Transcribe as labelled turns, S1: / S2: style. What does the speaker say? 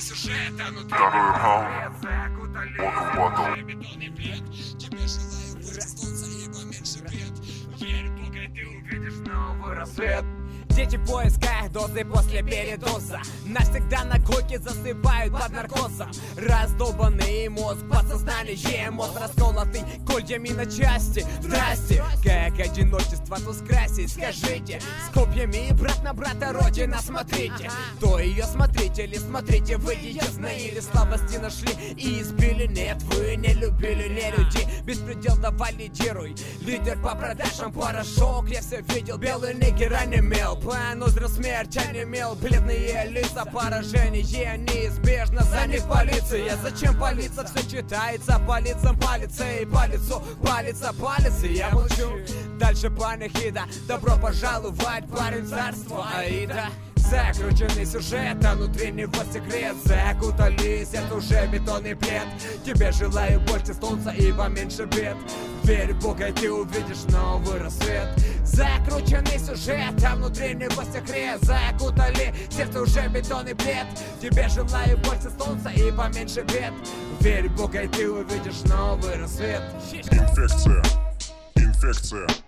S1: сюжет, а внутри бетонный плед. Тебе желаю проснуться и поменьше бед. Верь в Бога, ты увидишь новый рассвет.
S2: Дети в поисках дозы после передоза навсегда на койке засыпают под наркозом. Раздолбанный мозг, подсознание, мозг расколотый кольями на части. Здрасте, как одиночество тут скрасить, скажите. С копьями брат на брата родина, смотрите. То ее смотрите или смотрите, вы ее знаили, слабости нашли и избили. Нет, вы не любили, не люди, беспредел давай лидируй. Лидер по продажам порошок, я все видел, белый нигер онемел. План озера смерть онемел, бледные лица, поражение неизбежно, за них полиция. Зачем палиться, все читается по лицам полиции, по лицу палится палец, и я молчу. Дальше панихида, добро пожаловать, парень, царство Аида. Закрученный сюжет, а внутри него секрет. Закутались, это уже бетонный плед. Тебе желаю больше солнца и поменьше бед. Верь в Бога, и ты увидишь новый рассвет. Закрученный сюжет, а внутри него секрет. Закутали, сердце уже бетонный плед. Тебе желаю больше солнца и поменьше бед. Верь в Бога, и ты увидишь новый рассвет.
S3: Инфекция, инфекция.